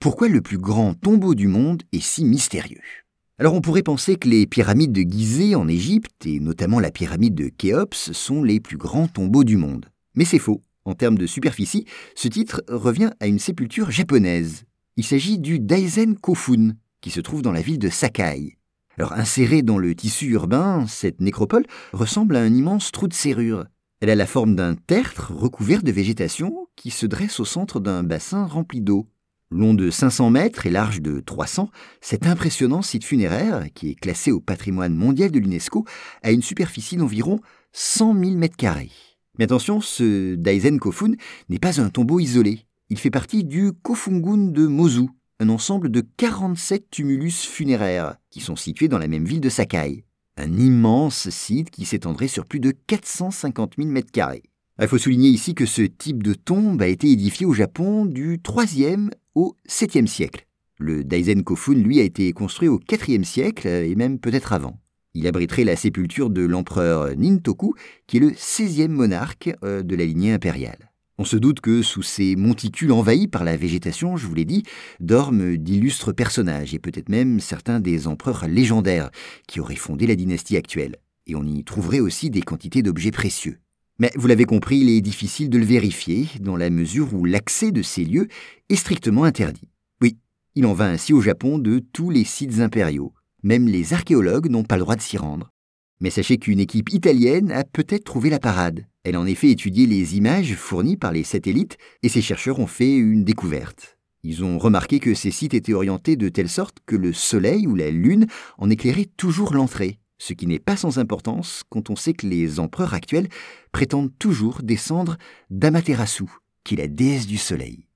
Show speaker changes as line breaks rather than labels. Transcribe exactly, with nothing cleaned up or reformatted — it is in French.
Pourquoi le plus grand tombeau du monde est si mystérieux? Alors on pourrait penser que les pyramides de Gizeh en Égypte, et notamment la pyramide de Khéops, sont les plus grands tombeaux du monde. Mais c'est faux. En termes de superficie, ce titre revient à une sépulture japonaise. Il s'agit du Daisen Kofun, qui se trouve dans la ville de Sakai. Alors insérée dans le tissu urbain, cette nécropole ressemble à un immense trou de serrure. Elle a la forme d'un tertre recouvert de végétation qui se dresse au centre d'un bassin rempli d'eau. Long de cinq cents mètres et large de trois cents, cet impressionnant site funéraire, qui est classé au patrimoine mondial de l'UNESCO, a une superficie d'environ cent mille mètres carrés. Mais attention, ce Daisen Kofun n'est pas un tombeau isolé. Il fait partie du Kofungun de Mozu, un ensemble de quarante-sept tumulus funéraires qui sont situés dans la même ville de Sakai. Un immense site qui s'étendrait sur plus de quatre cent cinquante mille mètres carrés. Il faut souligner ici que ce type de tombe a été édifié au Japon du troisième au septième siècle. Le Daisen Kofun, lui, a été construit au quatrième siècle et même peut-être avant. Il abriterait la sépulture de l'empereur Nintoku, qui est le seizième monarque de la lignée impériale. On se doute que sous ces monticules envahis par la végétation, je vous l'ai dit, dorment d'illustres personnages et peut-être même certains des empereurs légendaires qui auraient fondé la dynastie actuelle. Et on y trouverait aussi des quantités d'objets précieux. Mais vous l'avez compris, il est difficile de le vérifier dans la mesure où l'accès de ces lieux est strictement interdit. Oui, il en va ainsi au Japon de tous les sites impériaux. Même les archéologues n'ont pas le droit de s'y rendre. Mais sachez qu'une équipe italienne a peut-être trouvé la parade. Elle a en effet étudié les images fournies par les satellites et ces chercheurs ont fait une découverte. Ils ont remarqué que ces sites étaient orientés de telle sorte que le soleil ou la lune en éclairait toujours l'entrée, ce qui n'est pas sans importance quand on sait que les empereurs actuels prétendent toujours descendre d'Amaterasu, qui est la déesse du soleil.